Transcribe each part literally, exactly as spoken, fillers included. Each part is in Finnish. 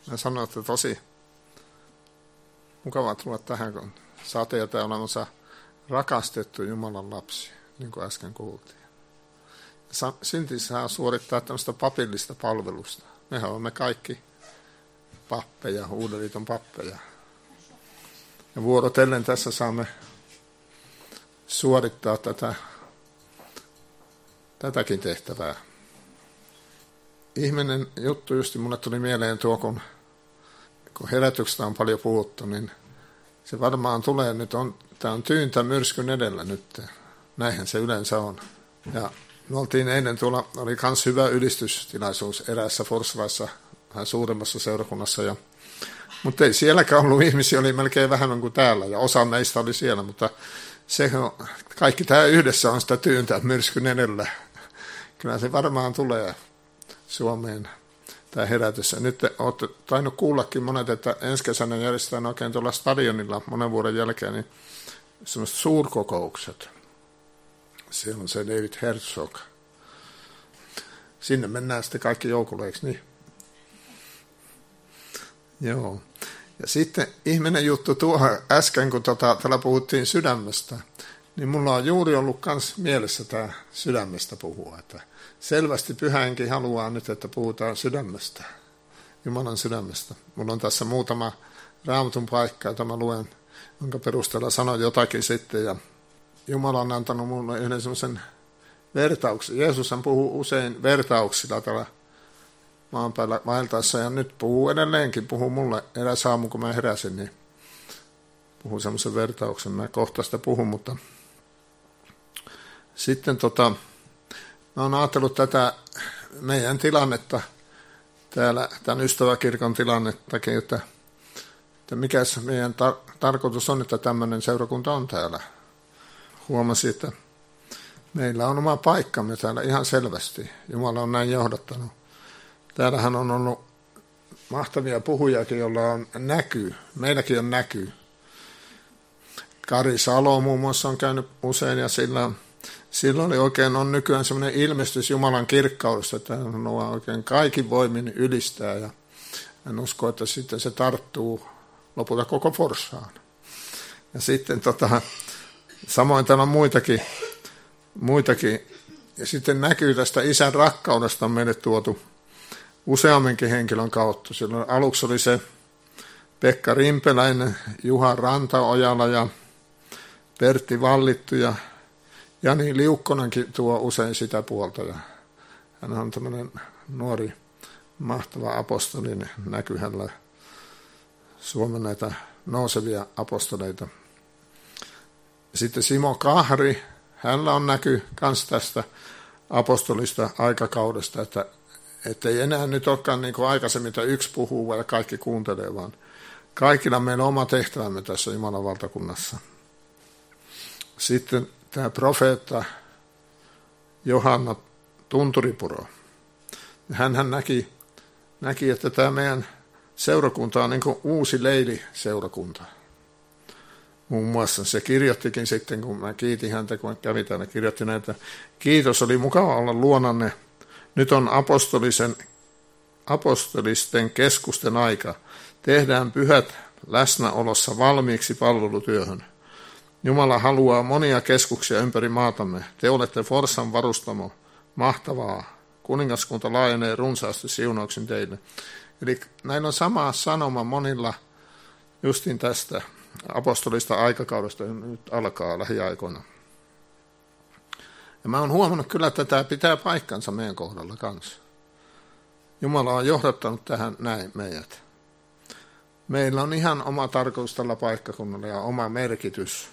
Mä sanoin, että tosi mukavaa tulla tähän, kun saatiin täällä olemassa rakastettu Jumalan lapsi, niin kuin äsken kuultiin. Synti saa suorittaa tämmöistä papillista palvelusta. Mehän olemme kaikki pappeja, Uuden liiton pappeja. Ja vuorotellen tässä saamme suorittaa tätä, tätäkin tehtävää. Ihminen juttu justi mulle tuli mieleen tuo, kun, kun herätyksestä on paljon puhuttu, niin se varmaan tulee nyt, on, tämä on tyyntä myrskyn edellä nyt. Näinhän se yleensä on. Ja me oltiin eilen tuolla, oli myös hyvä ylistystilaisuus eräässä Forsvassa, vähän suuremmassa seurakunnassa. Ja, mutta ei sielläkään ollut ihmisiä, oli melkein vähemmän kuin täällä, ja osa meistä oli siellä, mutta se, kaikki tämä yhdessä on sitä tyyntä myrskyn edellä. Kyllä se varmaan tulee Suomeen, tämä herätys. Nyt olette tainnut kuullakin monet, että ensi kesänä järjestetään oikein tuolla stadionilla monen vuoden jälkeen, niin sellaiset suurkokoukset. Siellä on se David Herzog. Sinne mennään sitten kaikki joukolle, eikö niin? Joo. Ja sitten ihminen juttu tuohon äsken, kun tota, täällä puhuttiin sydämestä, niin mulla on juuri ollut myös mielessä tämä sydämestä puhua. Että selvästi Pyhä Henki haluaa nyt, että puhutaan sydämestä, Jumalan sydämestä. Mulla on tässä muutama Raamatun paikka, jota mä luen, jonka perusteella sanon jotakin sitten. Ja Jumala on antanut mulle yhden semmoisen vertauksen. Jeesushan puhuu usein vertauksilla täällä maan päällä vaeltaessa, ja nyt puhuu edelleenkin, puhuu mulle eräs aamu, kun mä heräsin, niin puhuu semmoisen vertauksen. Mä kohta sitä puhun, mutta sitten tota, mä oon ajatellut tätä meidän tilannetta, täällä tämän ystäväkirkon tilannettakin, että, että mikä meidän tar- tarkoitus on, että tämmöinen seurakunta on täällä. Huomasin, että meillä on oma paikkamme täällä ihan selvästi. Jumala on näin johdattanut. Täällähän on ollut mahtavia puhujakin, joilla on näkyy. Meilläkin on näkyy. Kari Salo muun muassa on käynyt usein, ja sillä, sillä oli oikein on nykyään semmoinen ilmestys Jumalan kirkkaudesta, että hän on oikein kaikin voimin ylistää, ja en usko, että sitten se tarttuu lopulta koko Forssaan. Ja sitten tota, samoin täällä on muitakin, muitakin, ja sitten näkyy tästä isän rakkaudesta on meille tuotu useamminkin henkilön kautta. Silloin aluksi oli se Pekka Rimpeläinen, Juha Rantaojala ja Pertti Vallittu ja Jani Liukkonenkin tuo usein sitä puolta. Ja hän on tämmöinen nuori, mahtava apostoli, niin näkyy hänellä Suomen näitä nousevia apostoleita. Sitten Simo Kahri, hänellä on näky myös tästä apostolista aikakaudesta, että Että ei enää nyt olekaan niin kuin aikaisemmin, että yksi puhuu ja kaikki kuuntelee, vaan kaikilla meillä on oma tehtävämme tässä Jumalan valtakunnassa. Sitten tämä profeetta Johanna Tunturipuro. Hänhän näki, näki, että tämä meidän seurakunta on niin kuin uusi leili-seurakunta. Muun muassa se kirjoittikin sitten, kun mä kiitin häntä, kun kävi täällä, kirjoitti näitä. Kiitos, oli mukava olla luonanne. Nyt on apostolisen, apostolisten keskusten aika. Tehdään pyhät läsnäolossa valmiiksi palvelutyöhön. Jumala haluaa monia keskuksia ympäri maatamme. Te olette Forssan varustamo. Mahtavaa. Kuningaskunta laajenee runsaasti siunauksin teille. Eli näin on sama sanoma monilla justin tästä apostolista aikakaudesta nyt alkaa lähiaikoina. Ja mä oon huomannut kyllä, että tämä pitää paikkansa meidän kohdalla kanssa. Jumala on johdattanut tähän näin meidät. Meillä on ihan oma tarkoitus tällä paikkakunnalla ja oma merkitys.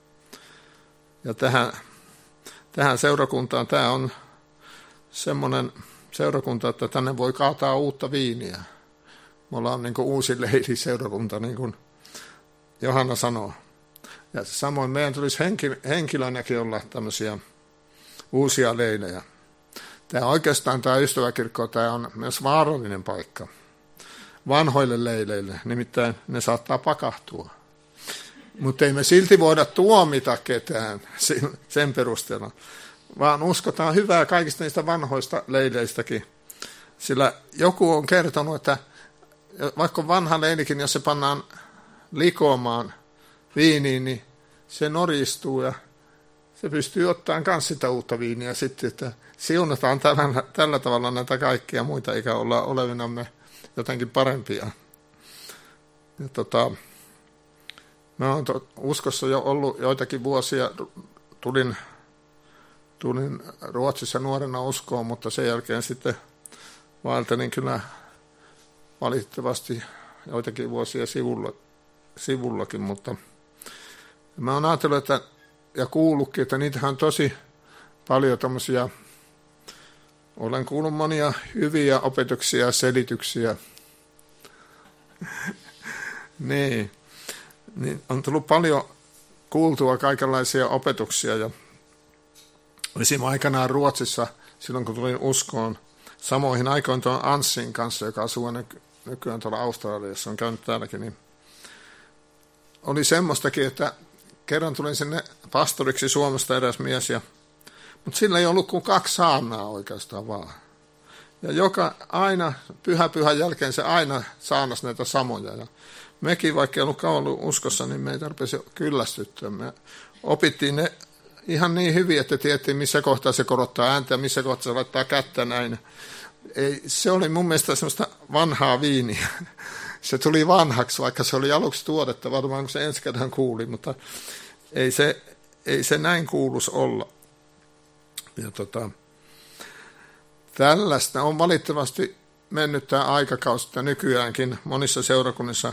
Ja tähän, tähän seurakuntaan, tämä on semmoinen seurakunta, että tänne voi kaataa uutta viiniä. Me ollaan niin kuin uusi leiri-seurakunta, niin kuin Johanna sanoo. Ja samoin meidän tulisi henkilönäkin olla tämmöisiä uusia leilejä. Tämä oikeastaan tämä ystäväkirkko, tämä on myös vaarallinen paikka vanhoille leileille, nimittäin ne saattaa pakahtua. Mutta ei me silti voida tuomita ketään sen perusteella, vaan uskotaan hyvää kaikista niistä vanhoista leileistäkin. Sillä joku on kertonut, että vaikka vanha leilikin, jos se pannaan likoamaan viiniin, niin se noristuu ja se pystyy ottamaan myös sitä uutta viiniä sitten, että siunataan tällä, tällä tavalla näitä kaikkia muita, eikä olla olevinamme jotenkin parempia. Ja tota, mä oon to, uskossa jo ollut joitakin vuosia, tulin, tulin Ruotsissa nuorena uskoon, mutta sen jälkeen sitten vaeltelin kyllä valitettavasti joitakin vuosia sivulla, sivullakin, mutta mä oon ajatellut, että, ja kuullutkin, että niitähän on tosi paljon tämmöisiä, olen kuullut monia hyviä opetuksia ja selityksiä. niin, niin, on tullut paljon kuultua kaikenlaisia opetuksia, ja olisin aikanaan Ruotsissa, silloin kun tulin uskoon, samoihin aikoin tuon Anssin kanssa, joka asuu nykyään tuolla Australiassa, on käynyt täälläkin, niin oli semmoistakin, että kerran tulin sinne pastoriksi Suomesta eräs mies, ja, mutta sillä ei ollut kuin kaksi saarnaa oikeastaan vaan. Ja joka aina, pyhä pyhän jälkeen se aina saarnasi näitä samoja. Ja mekin, vaikka ei ollut kauan ollut uskossa, niin meitä rupesi kyllästyttää. Me opittiin ne ihan niin hyvin, että tiedettiin, missä kohtaa se korottaa ääntä ja missä kohtaa se laittaa kättä näin. Ei, se oli mun mielestä semmoista vanhaa viiniä. Se tuli vanhaksi, vaikka se oli aluksi tuodetta, varmaan kun se ensi kerran kuuli, mutta ei se, ei se näin kuuluisi olla. Ja tota, tällaista on valitettavasti mennyt tämä aikakausi, että nykyäänkin monissa seurakunnissa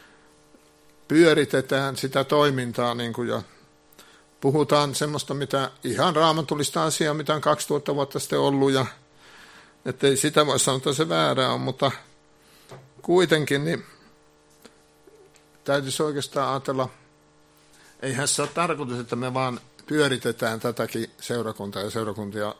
pyöritetään sitä toimintaa niin kuin jo. Puhutaan semmoista, mitä ihan raamatullista asiaa, mitä on kaksituhatta vuotta sitten ollut, ja ettei sitä voi sanoa, että se väärää on, mutta kuitenkin niin täytyisi oikeastaan ajatella, eihän se ole tarkoitus, että me vaan pyöritetään tätäkin seurakuntaa ja seurakuntia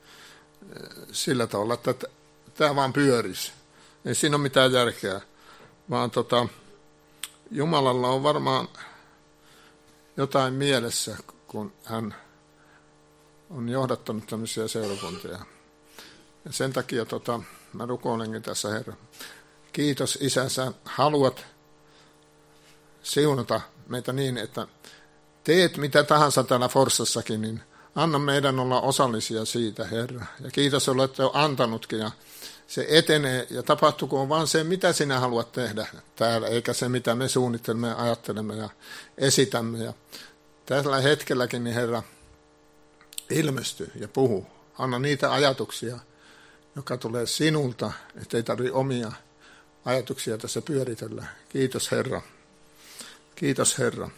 sillä tavalla, että tämä vaan pyörisi. Ei siinä ole mitään järkeä, vaan tota, Jumalalla on varmaan jotain mielessä, kun hän on johdattanut tämmöisiä seurakuntia. Ja sen takia tota, mä rukoilenkin tässä, Herra. Kiitos, Isä, sä haluat siunata meitä niin, että teet mitä tahansa täällä Forssassakin, niin anna meidän olla osallisia siitä, Herra. Ja kiitos, olette jo antanutkin, ja se etenee, ja tapahtukoon vaan se, mitä sinä haluat tehdä täällä, eikä se, mitä me suunnittelemme ja ajattelemme ja esitämme. Ja tällä hetkelläkin, niin Herra, ilmesty ja puhu. Anna niitä ajatuksia, joka tulee sinulta, ettei tarvitse omia ajatuksia tässä pyöritellä. Kiitos, Herra. Kiitos, Herra.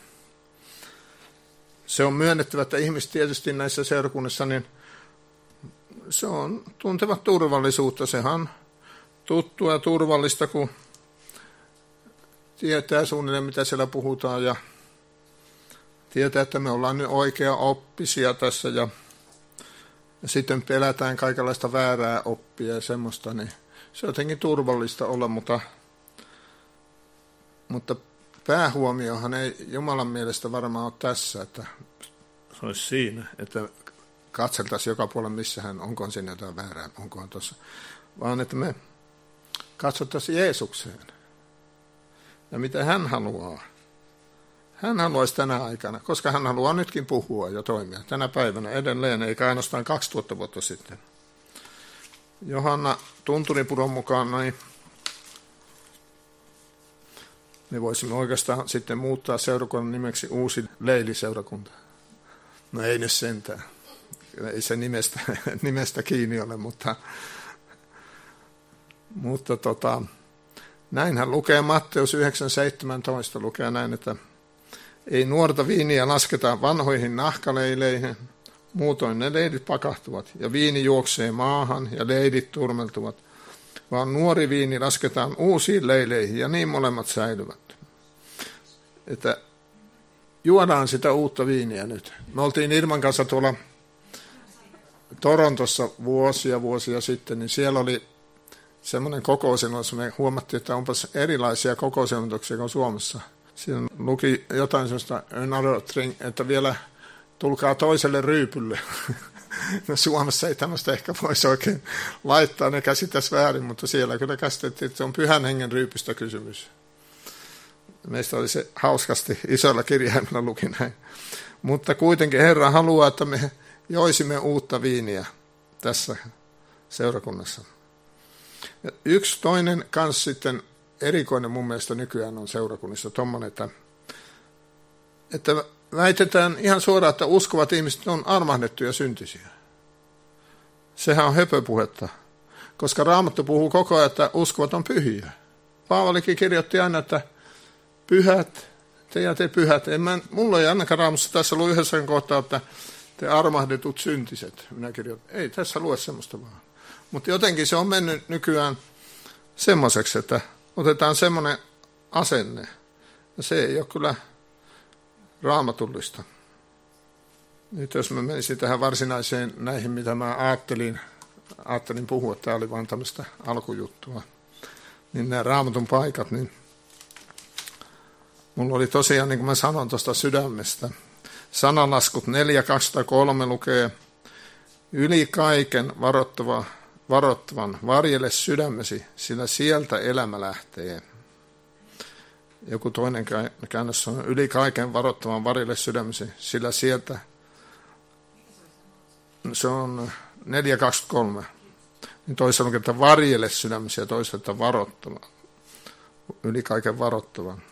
Se on myönnettävä, että ihmiset tietysti näissä seurakunnissa, niin se on tuntevat turvallisuutta. Sehän on tuttua ja turvallista, kun tietää suunnilleen, mitä siellä puhutaan, ja tietää, että me ollaan nyt oikea oppisia tässä, ja, ja sitten pelätään kaikenlaista väärää oppia ja semmoista, niin se on jotenkin turvallista olla, mutta, mutta päähuomiohan ei Jumalan mielestä varmaan ole tässä, että se olisi siinä, että katseltaisiin joka puolella, missä hän, onkohan siinä jotain väärää, onkohan tuossa, vaan että me katsottaisiin Jeesukseen ja mitä hän haluaa. Hän haluaisi tänä aikana, koska hän haluaa nytkin puhua ja toimia tänä päivänä edelleen, eikä ainoastaan kaksituhatta vuotta sitten. Johanna Tunturipuron mukaan niin me voisimme oikeastaan sitten muuttaa seurakunnan nimeksi Uusi Leili-seurakunta. No ei nyt sentään. Ei se nimestä, nimestä kiinni ole, mutta, mutta tota, näinhän lukee Matteus yhdeksän seitsemäntoista, lukee näin, että ei nuorta viiniä lasketa vanhoihin nahkaleileihin, muutoin ne leidit pakahtuvat, ja viini juoksee maahan, ja leidit turmeltuvat, vaan nuori viini lasketaan uusiin leileihin, ja niin molemmat säilyvät. Että juodaan sitä uutta viiniä nyt. Me oltiin Irman kanssa tuolla Torontossa vuosia vuosia sitten, niin siellä oli semmoinen kokousilmoitus, me huomattiin, että onpas erilaisia kokousilmoituksia kuin Suomessa. Siinä luki jotain sellaista, että vielä tulkaa toiselle ryypylle. No Suomessa ei tämmöistä ehkä voisi oikein laittaa, ne käsittäisi väärin, mutta siellä kyllä käsitettiin, että se on pyhän hengen ryypystä kysymys. Meistä oli se hauskasti isoilla kirjaimilla luki näin. Mutta kuitenkin Herra haluaa, että me joisimme uutta viiniä tässä seurakunnassa. Ja yksi toinen kanssa sitten erikoinen mun mielestä nykyään on seurakunnissa tommoinen, että, että väitetään ihan suoraan, että uskovat ihmiset on armahdettuja syntisiä. Sehän on höpöpuhetta, koska Raamattu puhuu koko ajan, että uskovat on pyhiä. Paavalikin kirjoitti aina, että pyhät, te ja te pyhät. En mä, mulla ei ainakaan Raamassa tässä ollut yhdessä kohtaa, että te armahdetut syntiset. Minä kirjoitin, ei tässä lue semmoista vaan. Mutta jotenkin se on mennyt nykyään semmoiseksi, että otetaan semmoinen asenne. Ja se ei ole kyllä raamatullista. Nyt jos mä menisin tähän varsinaiseen näihin, mitä mä ajattelin, ajattelin puhua, tämä oli vain tämmöistä alkujuttua, niin nämä raamatun paikat, niin mulla oli tosiaan, niin kuin mä sanon tuosta sydämestä, sananlaskut neljä kaksikymmentäkolme lukee, yli kaiken varoittava, varoittavan varjele sydämesi, sillä sieltä elämä lähtee. Joku toinen käännös on, yli kaiken varoittavan varjele sydämesi, sillä sieltä, se on neljä kaksikymmentäkolme, niin toisaalta lukee, että varjele sydämesi ja toisaalta, että varoittava, yli kaiken varoittavan.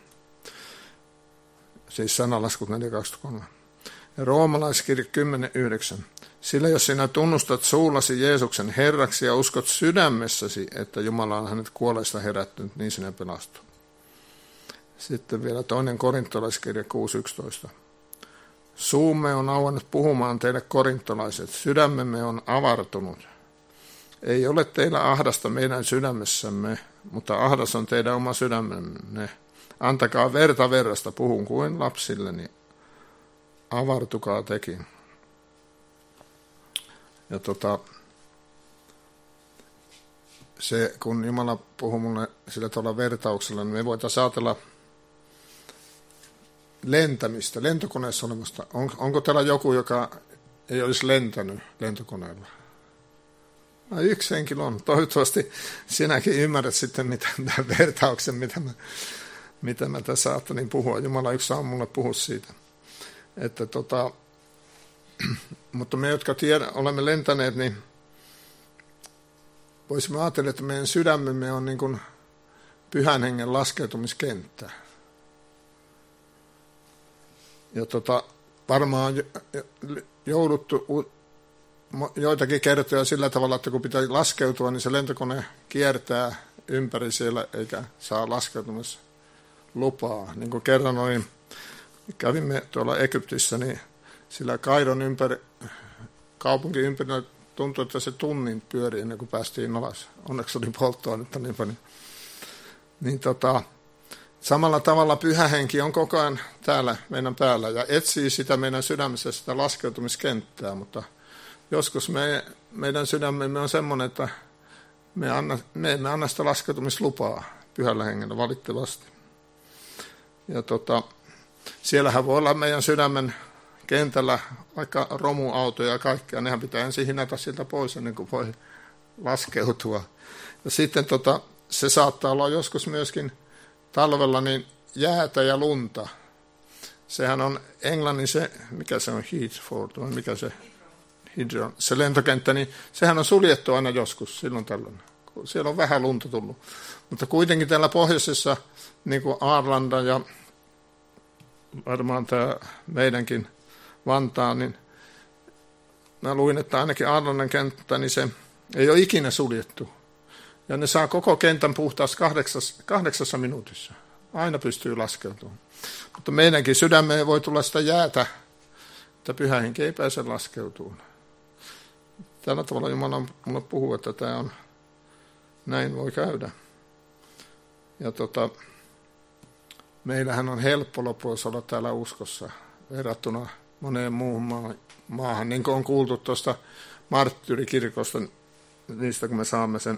Siis sananlaskut neljä kaksikymmentäkolme. Ja roomalaiskirja kymmenen yhdeksän. Sillä jos sinä tunnustat suullasi Jeesuksen Herraksi ja uskot sydämessäsi, että Jumala on hänet kuolleista herättynyt, niin sinä pelastut. Sitten vielä toinen korintolaiskirja kuusi yksitoista. Suumme on avannut puhumaan teille korintolaiset, sydämemme on avartunut. Ei ole teillä ahdasta meidän sydämessämme, mutta ahdas on teidän oma sydämenne. Antakaa verta verrasta, puhun kuin lapsilleni. Avartukaa tekin. Ja tota, se, kun Jumala puhuu mulle sillä tavalla vertauksella, niin me voitaisiin ajatella lentämistä, lentokoneessa olemasta. On, onko täällä joku, joka ei olisi lentänyt lentokoneella? No, yksi henkilö on. Toivottavasti sinäkin ymmärrät sitten mitä, tämän vertauksen, mitä mä, mitä mä tässä ajattelin puhua. Jumala yksi saa mulle puhua siitä. Että tota, mutta me, jotka tiedä, olemme lentäneet, niin voisimme ajatella, että meidän sydämemme on niin kuin pyhän hengen laskeutumiskenttä. Ja tota, varmaan jouduttu joitakin kertoja sillä tavalla, että kun pitää laskeutua, niin se lentokone kiertää ympäri siellä, eikä saa laskeutumislupaa. Niin kuin kerran olin, kävimme tuolla Egyptissä, niin sillä Kairon ympäri, kaupunkin ympärillä tuntui, että se tunnin pyöri ennen kuin päästiin alas. Onneksi oli polttoainetta niin paljon. Niin tota, samalla tavalla pyhä henki on koko ajan täällä meidän päällä ja etsii sitä meidän sydämessä sitä laskeutumiskenttää, mutta joskus me, meidän sydämemme on semmoinen, että me, anna, me emme anna sitä laskeutumislupaa pyhällä hengellä valitettavasti. Ja tota, siellähän voi olla meidän sydämen kentällä vaikka romuautoja ja kaikkea, nehän pitää ensin hinata siltä pois ennen kuin voi laskeutua. Ja sitten tota, se saattaa olla joskus myöskin talvella niin jäätä ja lunta. Sehän on Englannin se, mikä se on, Heathford, vai mikä se, Hydron, se lentokenttä, niin sehän on suljettu aina joskus silloin tällöin. Siellä on vähän lunta tullut. Mutta kuitenkin täällä pohjoisessa, niin kuin Arlanda ja varmaan tämä meidänkin Vantaa, niin mä luin, että ainakin Arlandan kenttä, niin se ei ole ikinä suljettu. Ja ne saa koko kentän puhtaasti kahdeksassa, kahdeksassa minuutissa. Aina pystyy laskeutumaan. Mutta meidänkin sydämeen voi tulla sitä jäätä, että pyhä henki ei pääse laskeutumaan. Tällä tavalla Jumala mulle puhuu, että tämä on, näin voi käydä. Ja tota, meillähän on helppo lopuksi olla täällä uskossa verrattuna moneen muuhun maahan, niin kuin on kuultu tuosta marttyyrikirkosta, niistä kun me saamme sen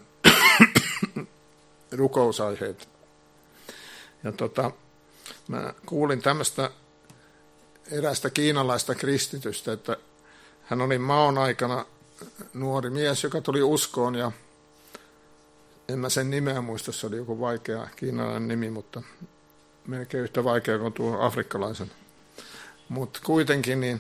rukousaiheet. Ja tota, mä kuulin tämmöistä eräästä kiinalaista kristitystä, että hän oli maon aikana nuori mies, joka tuli uskoon, ja en mä sen nimeä muista, se oli joku vaikea kiinalainen nimi, mutta melkein yhtä vaikea kuin tuo afrikkalaisen. Mutta kuitenkin niin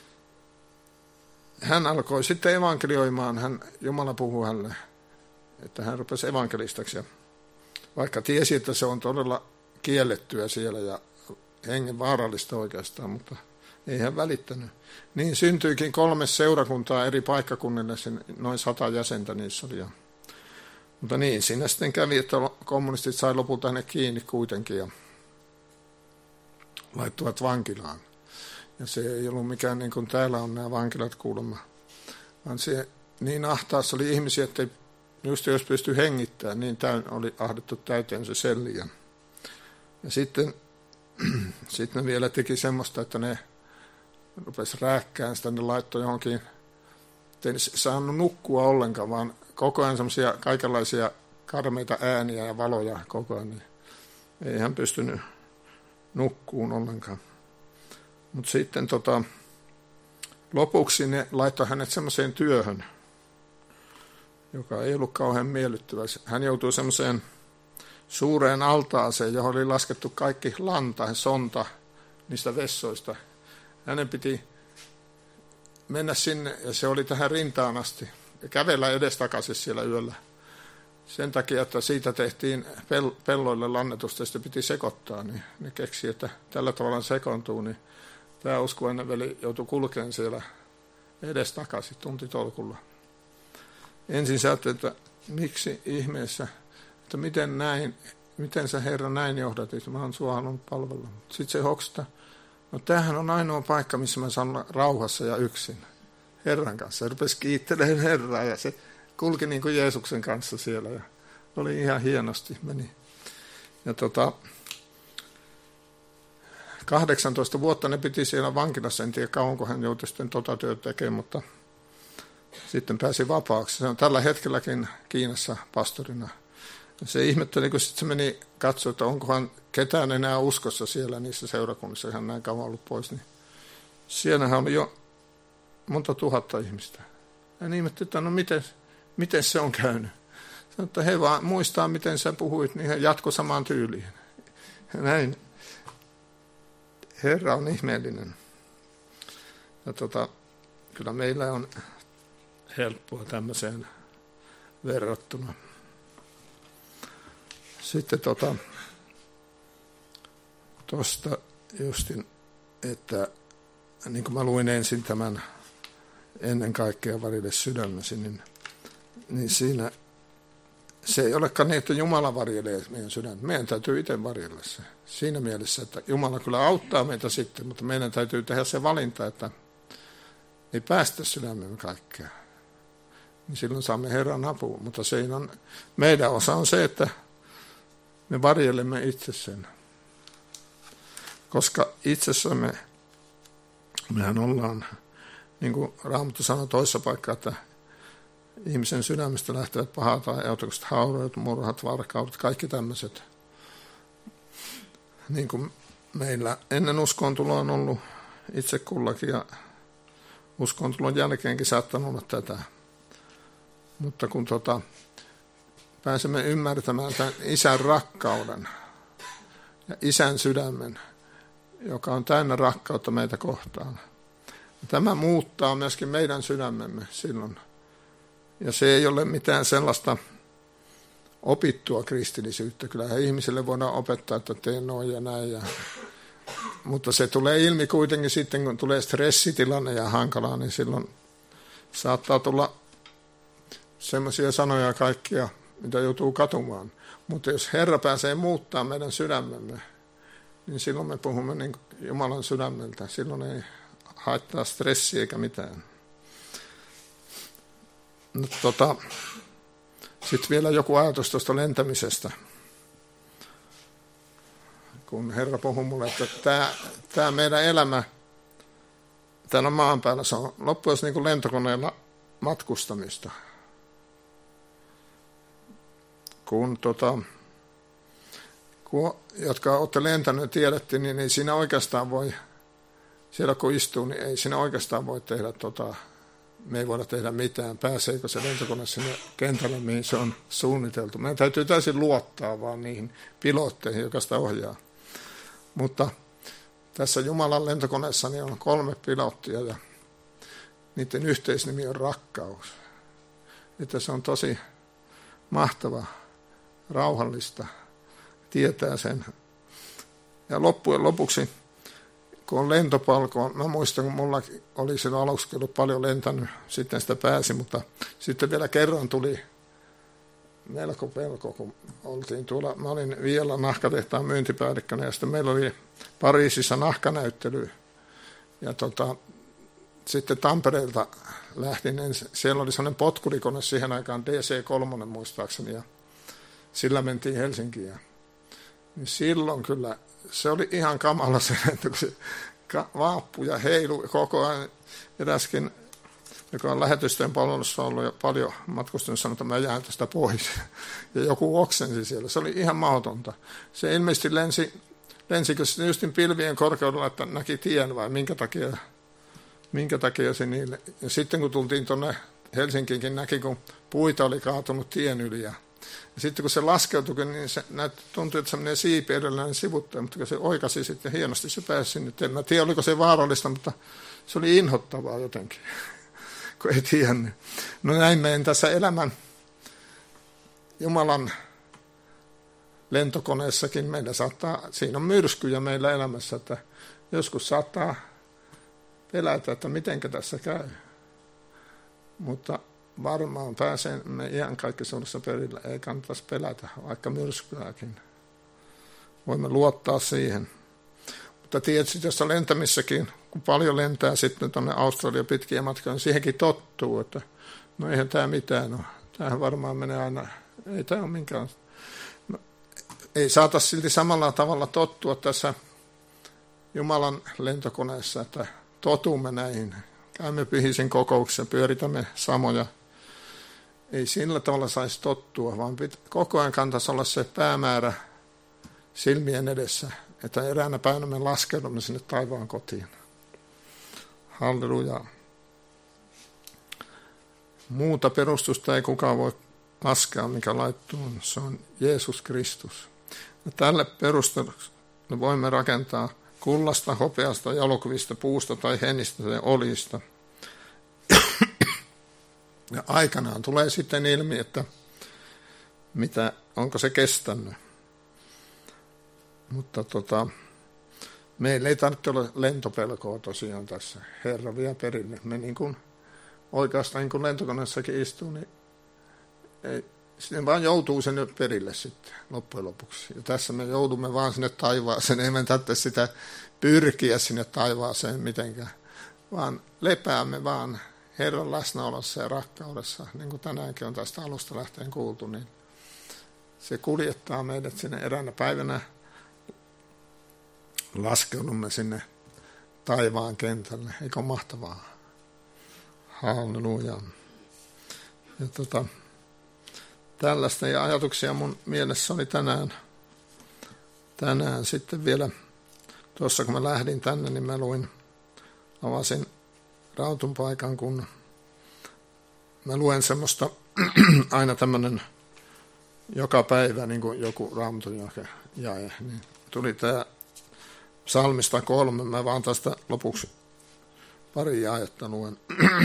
hän alkoi sitten evankelioimaan, hän, Jumala puhui hänelle, että hän rupesi evankelistaksi. Ja vaikka tiesi, että se on todella kiellettyä siellä ja hengen vaarallista oikeastaan, mutta ei hän välittänyt. Niin syntyikin kolme seurakuntaa eri paikkakunnille, noin sata jäsentä niissä oli. Mutta niin, siinä sitten kävi, että kommunistit sai lopulta hänet kiinni kuitenkin ja laittuvat vankilaan. Ja se ei ollut mikään niin kuin täällä on nämä vankilat kuulemma, vaan se niin ahtaassa oli ihmisiä, että just jos pystyi hengittämään, niin täyn, oli ahdettu täyteen se selli. Ja, ja sitten, sitten ne vielä teki semmoista, että ne rupesi rääkkään sitä, ne laittoi johonkin, ettei saanut nukkua ollenkaan, vaan koko ajan semmoisia kaikenlaisia karmeita ääniä ja valoja koko ajan. Niin ei hän pystynyt nukkuun ollenkaan. Mutta sitten tota, lopuksi ne laittoi hänet semmoiseen työhön, joka ei ollut kauhean miellyttävä. Hän joutui semmoiseen suureen altaaseen, johon oli laskettu kaikki lanta ja sonta niistä vessoista. Hänen piti mennä sinne, ja se oli tähän rintaan asti, ja kävellä edestakaisin siellä yöllä. Sen takia, että siitä tehtiin pel- pelloille lannetusta, ja sitä piti sekoittaa, niin ne keksi, että tällä tavalla sekoontuu, niin tämä uskovainen veli joutui kulkemaan siellä edestakaisin tuntitolkulla. Ensin sä ajattelit, että miksi ihmeessä, että miten näin, miten sä Herra näin johdatit, mä oon sua halunnut palvella. Sitten se hoksata, no tämähän on ainoa paikka, missä mä saan olla rauhassa ja yksin Herran kanssa. Se rupesi kiittelemään Herraa ja se kulki niin kuin Jeesuksen kanssa siellä ja oli ihan hienosti meni. Ja tota, kahdeksantoista vuotta ne piti siellä vankilassa, en tiedä kauanko hän joutui sitten tota työtä tekemään, mutta sitten pääsi vapaaksi. Se on tällä hetkelläkin Kiinassa pastorina. Se ihmetteli, kun sitten se meni katsoa, että onkohan ketään enää uskossa siellä niissä seurakunnissa, hän näin kauan ollut pois. Niin siellähän oli jo monta tuhatta ihmistä. Hän ihmetteli, että no miten, miten se on käynyt. Sanoi, että he vaan muistaa, miten sä puhuit, niin he jatko samaan tyyliin. Ja näin. Herra on ihmeellinen. Ja tota, kyllä meillä on helppoa tämmöiseen verrattuna. Sitten tota, tuosta justin, että niin kuin mä luin ensin tämän ennen kaikkea varille sydämesi, niin, niin siinä se ei olekaan niin, että Jumala varjelee meidän sydäntä. Meidän täytyy itse varjella se. Siinä mielessä, että Jumala kyllä auttaa meitä sitten, mutta meidän täytyy tehdä se valinta, että ei päästä sydämemme kaikkea. Niin silloin saamme Herran apua, mutta siinä on, meidän osa on se, että me varjelemme itse sen. Koska itsessämme, mehän ollaan, niin kuin Raamattu sanoi toisessa paikkaa, että ihmisen sydämestä lähtevät pahat ajatukset, haureudet, murhat, varkaudet, kaikki tämmöiset. Niin kuin meillä ennen uskoontuloa on ollut itse kullakin ja uskoontulon jälkeenkin saattanut olla tätä. Mutta kun tota, pääsemme ymmärtämään tämän isän rakkauden ja isän sydämen, joka on täynnä rakkautta meitä kohtaan. Tämä muuttaa myöskin meidän sydämemme silloin. Ja se ei ole mitään sellaista opittua kristillisyyttä. Kyllähän ihmiselle voidaan opettaa, että tee noin ja näin. Ja, mutta se tulee ilmi kuitenkin sitten, kun tulee stressitilanne ja hankalaa, niin silloin saattaa tulla semmoisia sanoja kaikkia, mitä joutuu katumaan. Mutta jos Herra pääsee muuttaa meidän sydämemme, niin silloin me puhumme niin Jumalan sydämeltä. Silloin ei haittaa stressiä eikä mitään. No, tota, sitten vielä joku ajatus tuosta lentämisestä. Kun Herra puhui mulle, että tämä, tämä meidän elämä täällä maan päällä, se on loppujen niin kuin lentokoneella matkustamista. Kun, tota, kun jotka olette lentäneet tiedätte, niin ei siinä oikeastaan voi, siellä kun istuu, niin ei siinä oikeastaan voi tehdä tota, me ei voida tehdä mitään. Pääseekö se lentokone sinne kentälle, mihin se on suunniteltu. Meidän täytyy täysin luottaa vaan niihin pilotteihin, joka sitä ohjaa. Mutta tässä Jumalan lentokoneessa niin on kolme pilottia ja niiden yhteisnimi on rakkaus. Että se on tosi mahtava, rauhallista, tietää sen. Ja loppujen lopuksi, kun on lentopalko, mä muistan, kun mulla oli silloin aluksi ollut paljon lentänyt, sitten sitä pääsi, mutta sitten vielä kerran tuli melko pelko, kun oltiin tuolla, mä olin vielä nahkatehtaan myyntipäällikkönä, ja sitten meillä oli Pariisissa nahkanäyttely, ja tota, sitten Tampereelta lähtin, siellä oli sellainen potkurikone siihen aikaan, D C kolme muistaakseni, ja sillä mentiin Helsinkiin, ja niin silloin kyllä, se oli ihan kamala se, että kun se vaappu ja heilu koko ajan, eräskin, joka on lähetysten palvelussa ollut jo paljon matkustanut, sanoi, että mä jään tästä pois. Ja joku oksensi siellä. Se oli ihan mahdotonta. Se ilmeisesti lensi, lensikö se justin pilvien korkeudella, että näki tien vai minkä takia, minkä takia se niille. Ja sitten kun tultiin tuonne Helsinkiinkin, näki, kun puita oli kaatunut tien yli. Ja, ja sitten kun se laskeutui, niin se näytti, tuntui, että se menee siipi edelleen sivutteen, mutta kun se oikasi sitten hienosti, se pääsi sinne. En mä tiedä, oliko se vaarallista, mutta se oli inhottavaa jotenkin. Kun ei tiennyt. No näin meidän tässä elämän Jumalan lentokoneessakin meillä saattaa, siinä on myrskyjä meillä elämässä, että joskus saattaa pelätä, että mitenkä tässä käy. Mutta varmaan pääsemme ihan kaikki sellaisessa perillä, ei kannattaisi pelätä, vaikka myrskyäkin. Voimme luottaa siihen. Mutta tietysti tässä lentämissäkin, kun paljon lentää sitten tuonne Australiaan pitkiä matkoja, niin siihenkin tottuu, että no eihän tämä mitään ole. Tämähän varmaan menee aina, ei tämä ole minkään. No, ei saata silti samalla tavalla tottua tässä Jumalan lentokoneessa, että totumme näihin. Käymme pyhisin kokouksessa, pyöritämme samoja. Ei sillä tavalla saisi tottua, vaan pit, koko ajan kantaisi olla se päämäärä silmien edessä, että eräänä päivänä me laskeudumme sinne taivaan kotiin. Halleluja. Muuta perustusta ei kukaan voi laskea, mikä laittuu. Se on Jeesus Kristus. Ja tälle perustelulle voimme rakentaa kullasta, hopeasta, jalokivistä, puusta tai hennistä tai oljista. Ja aikanaan tulee sitten ilmi, että mitä, onko se kestänyt. Mutta tota, meillä ei tarvitse olla lentopelkoa tosiaan tässä. Herra vie perille. Me niin kuin, oikeastaan niin kuin lentokoneessakin istuu, niin ei, sitten vaan joutuu sinne perille sitten loppujen lopuksi. Ja tässä me joudumme vaan sinne taivaaseen. Ei me tarvitse sitä pyrkiä sinne taivaaseen mitenkään, vaan lepäämme vaan Herran läsnäolossa ja rakkaudessa. Niin kuin tänäänkin on tästä alusta lähtien kuultu, niin se kuljettaa meidät sinne eräänä päivänä. Laskeudumme sinne taivaan kentälle. Eikö ole mahtavaa? Halleluja. Ja tota, tällaista ja ajatuksia mun mielessä oli tänään. Tänään sitten vielä, tuossa kun mä lähdin tänne, niin mä luin, avasin rautun paikan, kun mä luen semmoista aina tämmöinen joka päivä, niin kuin joku raamatun jae, niin tuli tämä Psalmista kolme, mä vaan tästä lopuksi pari jaetta luen.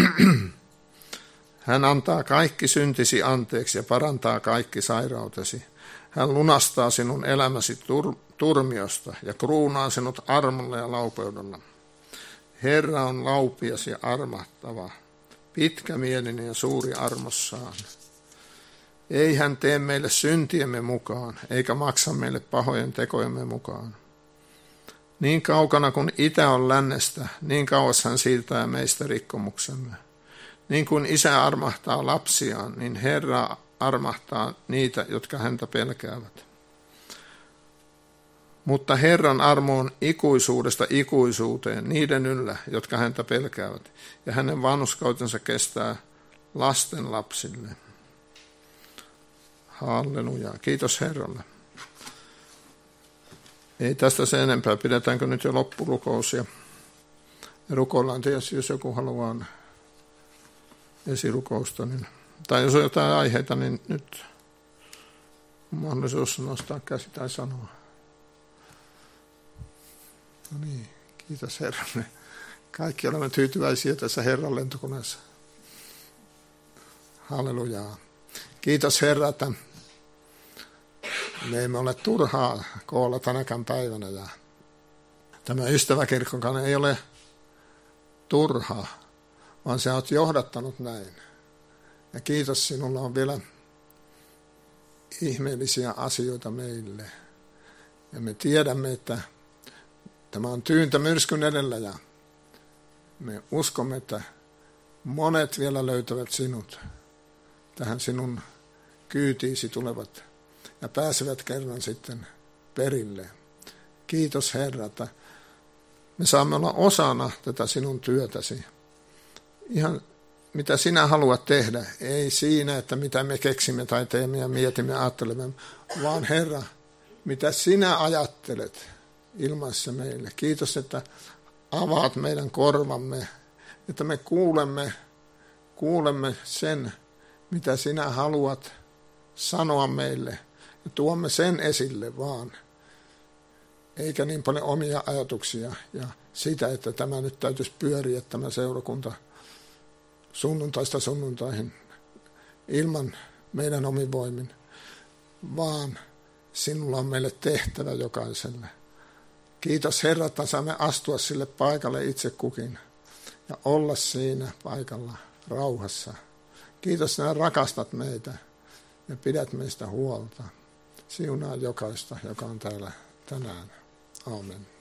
Hän antaa kaikki syntisi anteeksi ja parantaa kaikki sairautesi. Hän lunastaa sinun elämäsi tur- turmiosta ja kruunaa sinut armolla ja laupeudella. Herra on laupias ja armahtava, pitkämielinen ja suuri armossaan. Ei hän tee meille syntiemme mukaan, eikä maksa meille pahojen tekojemme mukaan. Niin kaukana kuin itä on lännestä, niin kauas hän siirtää meistä rikkomuksemme. Niin kuin isä armahtaa lapsiaan, niin Herra armahtaa niitä, jotka häntä pelkäävät. Mutta Herran armo on ikuisuudesta ikuisuuteen niiden yllä, jotka häntä pelkäävät, ja hänen vanhurskautensa kestää lasten lapsille. Halleluja. Kiitos Herralle. Ei tästä sen enempää. Pidetäänkö nyt jo loppurukous ja rukoillaan tietysti, jos joku haluaa esirukousta, niin, tai jos on jotain aiheita, niin nyt on mahdollisuus nostaa käsi tai sanoa. No niin, kiitos Herralle. Kaikki olemme tyytyväisiä tässä Herran lentokoneessa. Hallelujaa. Kiitos Herra, että me emme ole turhaa koolla tänäkään päivänä. Ja tämä ystäväkirkkokaan ei ole turhaa, vaan sä oot johdattanut näin. Ja kiitos, sinulla on vielä ihmeellisiä asioita meille. Ja me tiedämme, että tämä on tyyntä myrskyn edellä ja me uskomme, että monet vielä löytävät sinut. Tähän sinun kyytiisi tulevat ja pääsevät kerran sitten perille. Kiitos Herra, että me saamme olla osana tätä sinun työtäsi. Ihan mitä sinä haluat tehdä, ei siinä, että mitä me keksimme tai teemme ja mietimme ja ajattelemme, vaan Herra, mitä sinä ajattelet ilmaissa meille. Kiitos, että avaat meidän korvamme, että me kuulemme, kuulemme sen, mitä sinä haluat sanoa meille ja tuomme sen esille vaan. Eikä niin paljon omia ajatuksia ja sitä, että tämä nyt täytyisi pyöriä tämä seurakunta sunnuntaista sunnuntaihin ilman meidän omin voimin, vaan sinulla on meille tehtävä jokaiselle. Kiitos Herra, että saamme astua sille paikalle itse kukin ja olla siinä paikalla rauhassa. Kiitos, että rakastat meitä ja pidät meistä huolta. Siunaa jokaista, joka on täällä tänään. Aamen.